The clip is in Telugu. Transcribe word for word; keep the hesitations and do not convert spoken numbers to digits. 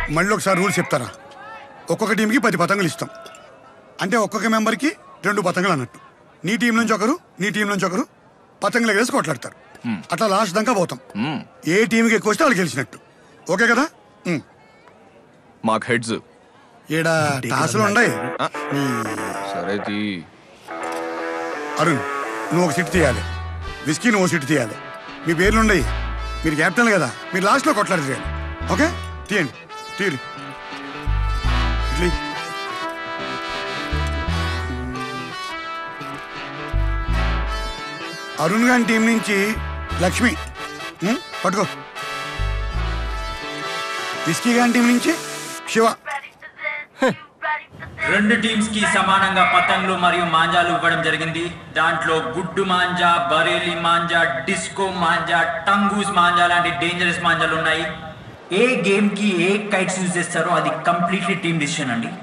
మళ్ళీ ఒకసారి రూల్స్ చెప్తారా? ఒక్కొక్క టీంకి పది పతంగులు ఇస్తాం, అంటే ఒక్కొక్క మెంబర్కి రెండు పతంగులు అన్నట్టు. నీ టీం నుంచి ఒకరు, నీ టీం నుంచి ఒకరు పతంగులు ఎగరేసి కొట్లాడతారు. అట్లా లాస్ట్ దాకా పోతాం. ఏ టీంకి ఎక్కువ వస్తే వాళ్ళు గెలిచినట్టు. ఓకే కదా? మాకు హెడ్స్ ఈడ టాసులు ఉన్నాయి. సరే అరుణ్, నువ్వు ఒక సిట్ తీయాలి, విస్కీ నువ్వు సిట్ తీయాలి. మీ పేర్లు ఉన్నాయి, మీరు క్యాప్టెన్ కదా, మీరు లాస్ట్లో కొట్లాడి తీయాలి. ఓకే, తీయండి. తీరి ఇట్లీ అరుణ్ గారి టీం నుంచి లక్ష్మి పట్టుకో. విస్కీ గారి టీం నుంచి శివ. రెండు టీమ్స్ కి సమానంగా పతంగులు మరియు మాంజాలు ఇవ్వడం జరిగింది. దాంట్లో గుడ్డు మాంజా, బరేలి మాంజా, డిస్కో మాంజా, టంగూస్ మాంజా లాంటి డేంజరస్ మాంజాలు ఉన్నాయి. ఏ గేమ్ కి ఏ కైట్స్ యూజ్ చేస్తారో అది కంప్లీట్లీ టీమ్ డిసిషన్ అండి.